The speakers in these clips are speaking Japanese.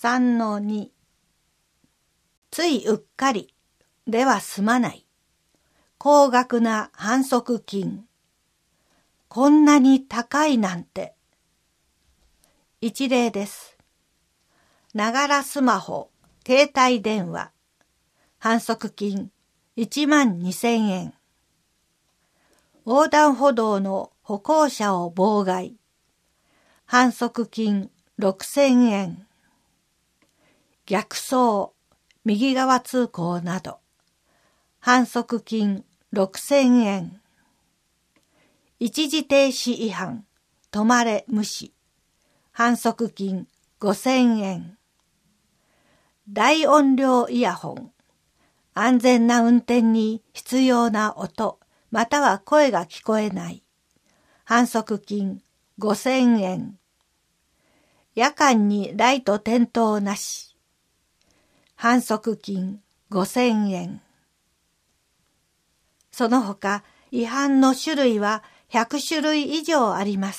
3-2。ついうっかりでは済まない。高額な反則金。こんなに高いなんて。一例です。ながらスマホ、携帯電話。反則金12,000円。横断歩道の歩行者を妨害。反則金6,000円。逆走、右側通行など。反則金6,000円。一時停止違反、止まれ無視。反則金5,000円。大音量イヤホン。安全な運転に必要な音、または声が聞こえない。反則金5,000円。夜間にライト点灯なし。反則金5,000円。その他、違反の種類は100種類以上あります。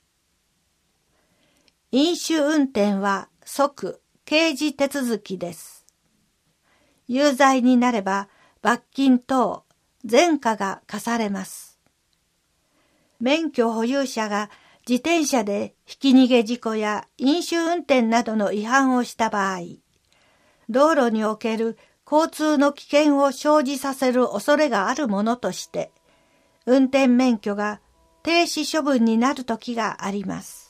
飲酒運転は即刑事手続きです。有罪になれば罰金等前科が課されます。免許保有者が自転車でひき逃げ事故や飲酒運転などの違反をした場合、道路における交通の危険を生じさせる恐れがあるものとして、運転免許が停止処分になる時があります。